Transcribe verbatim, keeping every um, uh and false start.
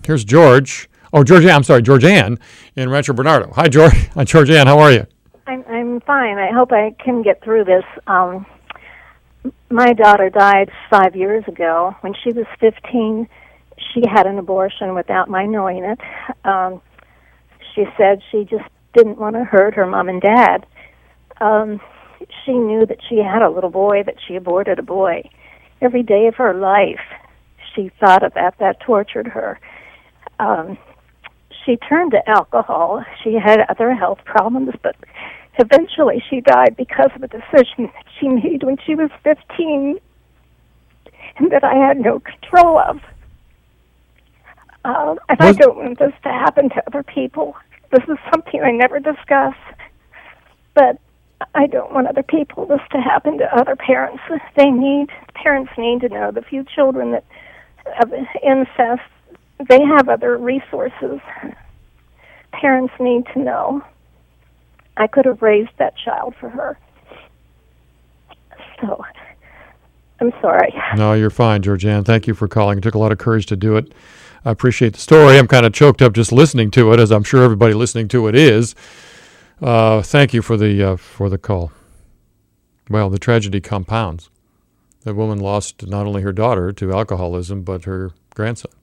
here's George. Oh, Georgianne, I'm sorry, Georgianne in Rancho Bernardo. Hi, George. Hi, Georgianne. How are you? I'm I'm fine. I hope I can get through this. Um, my daughter died five years ago. When she was fifteen, she had an abortion without my knowing it. Um, she said she just didn't want to hurt her mom and dad. Um, she knew that she had a little boy, that she aborted a boy. Every day of her life, she thought of that. That tortured her. Um, she turned to alcohol. She had other health problems, but eventually she died because of a decision that she made when she was fifteen and that I had no control of. Uh, and I don't want this to happen to other people. This is something I never discuss, but I don't want other people, this to happen to other parents. They need, parents need to know, the few children that have incest, they have other resources. Parents need to know. I could have raised that child for her. So, I'm sorry. No, you're fine, Georgianne. Thank you for calling. It took a lot of courage to do it. I appreciate the story. I'm kind of choked up just listening to it, as I'm sure everybody listening to it is. Uh, thank you for the uh, for the call. Well, the tragedy compounds. The woman lost not only her daughter to alcoholism, but her grandson.